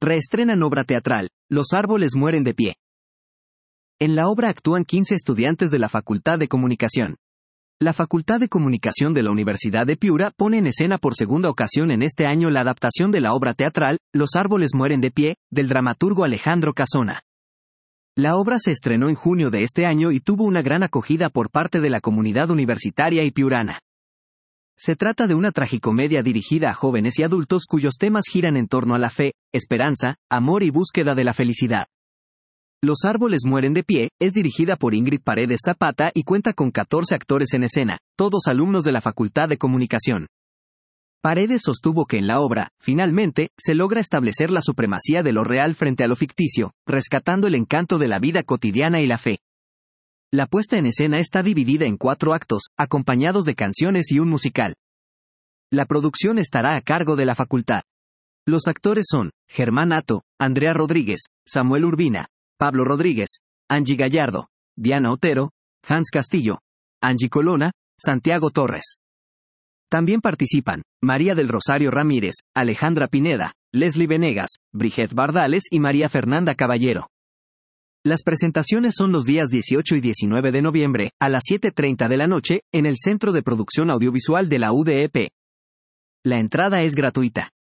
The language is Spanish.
reestrenan obra teatral, Los árboles mueren de pie. En la obra actúan 15 estudiantes de la Facultad de Comunicación. La Facultad de Comunicación de la Universidad de Piura pone en escena por segunda ocasión en este año la adaptación de la obra teatral, Los árboles mueren de pie, del dramaturgo Alejandro Casona. La obra se estrenó en junio de este año y tuvo una gran acogida por parte de la comunidad universitaria y piurana. Se trata de una tragicomedia dirigida a jóvenes y adultos cuyos temas giran en torno a la fe, esperanza, amor y búsqueda de la felicidad. Los árboles mueren de pie, es dirigida por Ingrid Paredes Zapata y cuenta con 14 actores en escena, todos alumnos de la Facultad de Comunicación. Paredes sostuvo que en la obra, finalmente, se logra establecer la supremacía de lo real frente a lo ficticio, rescatando el encanto de la vida cotidiana y la fe. La puesta en escena está dividida en 4 actos, acompañados de canciones y un musical. La producción estará a cargo de la facultad. Los actores son Germán Atto, Andrea Rodríguez, Samuel Urbina, Pablo Rodríguez, Angie Gallardo, Diana Otero, Hans Castillo, Angie Colonna, Santiago Torres. También participan María del Rosario Ramírez, Alejandra Pineda, Leslie Venegas, Brigitte Bardales y María Fernanda Caballero. Las presentaciones son los días 18 y 19 de noviembre, a las 7:30 de la noche, en el Centro de Producción Audiovisual de la UDEP. La entrada es gratuita.